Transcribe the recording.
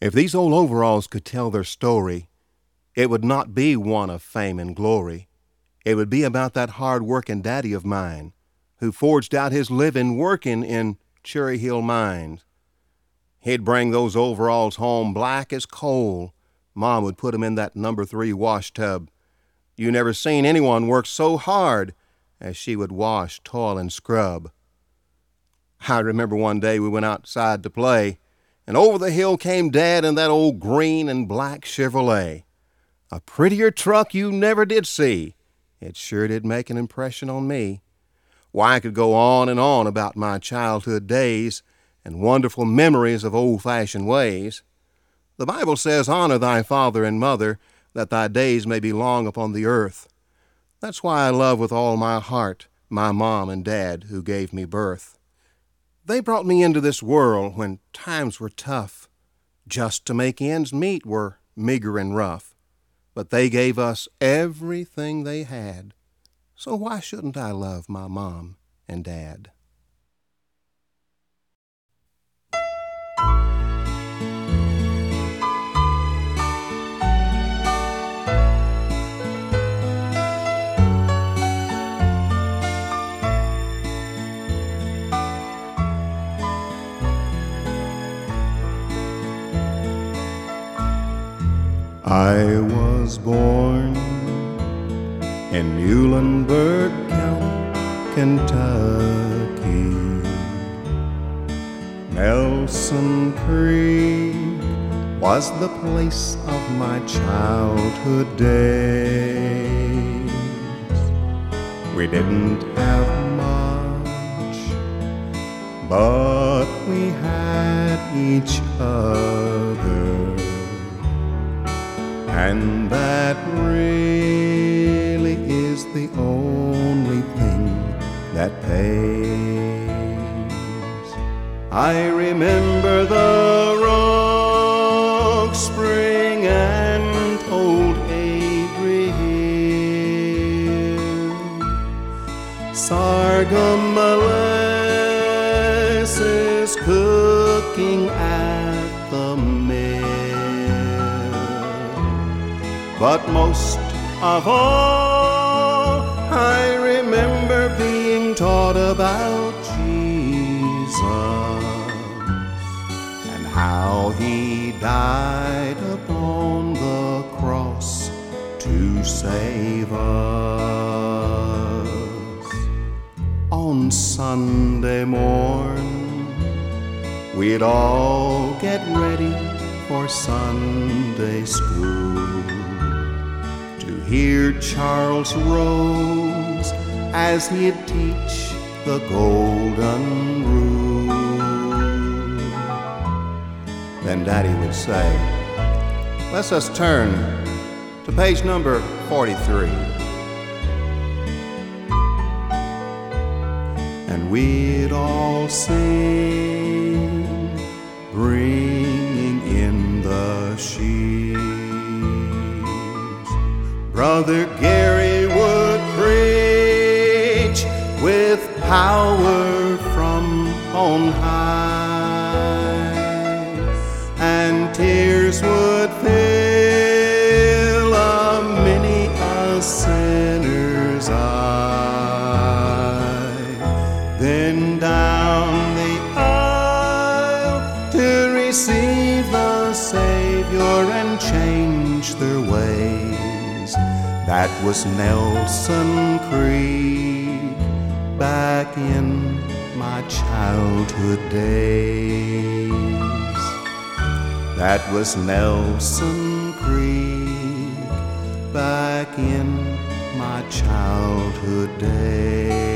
If these old overalls could tell their story, it would not be one of fame and glory. It would be about that hard-working daddy of mine who forged out his living working in Cherry Hill mines. He'd bring those overalls home black as coal. Mom would put 'em in that number 3 wash tub. You never seen anyone work so hard as she would wash, toil, and scrub. I remember one day we went outside to play, and over the hill came Dad in that old green and black Chevrolet. A prettier truck you never did see. It sure did make an impression on me. Why, I could go on and on about my childhood days and wonderful memories of old-fashioned ways. The Bible says, "Honor thy father and mother, that thy days may be long upon the earth." That's why I love with all my heart my mom and dad who gave me birth. They brought me into this world when times were tough. Just to make ends meet were meager and rough. But they gave us everything they had. So why shouldn't I love my mom and dad? I was born in Muhlenberg County, Kentucky. Nelson Creek was the place of my childhood days. We didn't have much, but we had each other. And that really is the only thing that pays. I remember the Rock Spring and old Adrian, sorghum molasses cooking at the mill. But most of all, I remember being taught about Jesus and how he died upon the cross to save us. On Sunday morn, we'd all get ready for Sunday school, hear Charles Rose as he'd teach the golden rule. Then Daddy would say, "Let's us turn to page number 43. And we'd all sing, bringing in the sheaves. Brother Gary would preach with power from on high, and tears would fill many a sinner's eye. Then down the aisle to receive the Savior and change their ways. That was Nelson Creek back in my childhood days. That was Nelson Creek back in my childhood days.